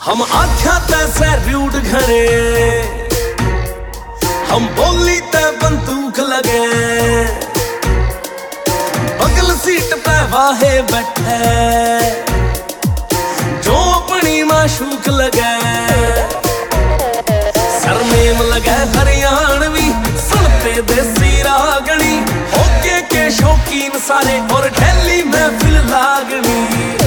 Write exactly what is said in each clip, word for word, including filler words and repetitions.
हम आख्या तैसे रूट घरे, हम बोली ते बंदूक लगे, बगल सीट पे वाहे बैठे जो अपनी माशूक लगे। सरनेम लगे हरियाणवी, सुनते देसी रागनी, होके के शौकीन सारे और ठेली महफिल लागनी।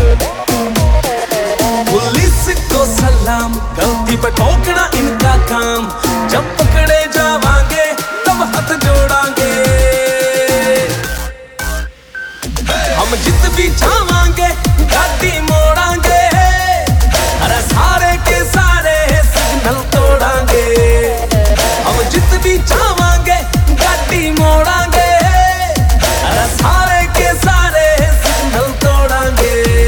पुलिस को सलाम, गलती पे ठोकना इनका काम, जब पकड़े जावांगे तब हाथ जोड़ांगे। हम जित भी जावांगे गाड़ी मोड़ांगे, अरे सारे के सारे सिग्नल तोड़ांगे। हम जित भी जावांगे गाड़ी मोड़ांगे, अरे सारे के सारे सिग्नल तोड़ांगे।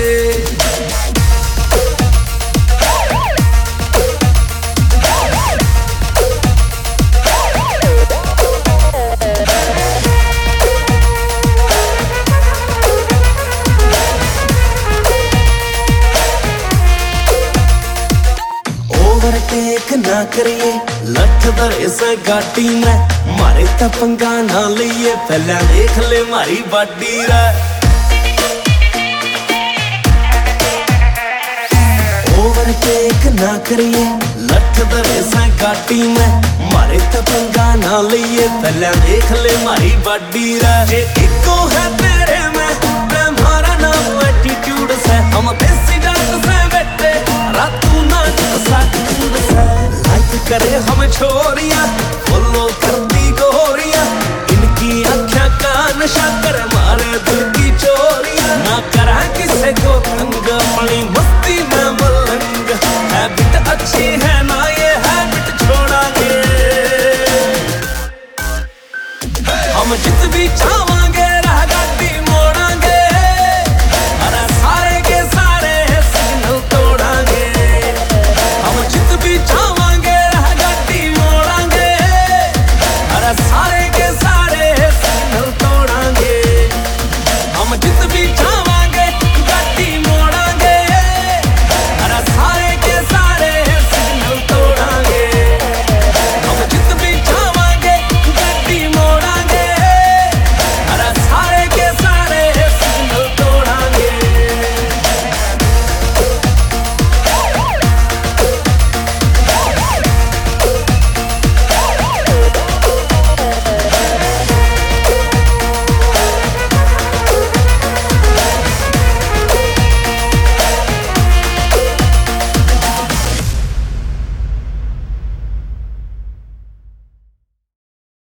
ओवरटेक ना करिए, लठ दरे से गाड़ी में, मारे तो पंगा ना लिए, पहले देख ले मारी बाडी रे। ओवरटेक ना करिए, लठ दरे से गाड़ी में, मारे तो पंगा ना लिए, पहले देख ले मारी बाडी रे। इको है तेरे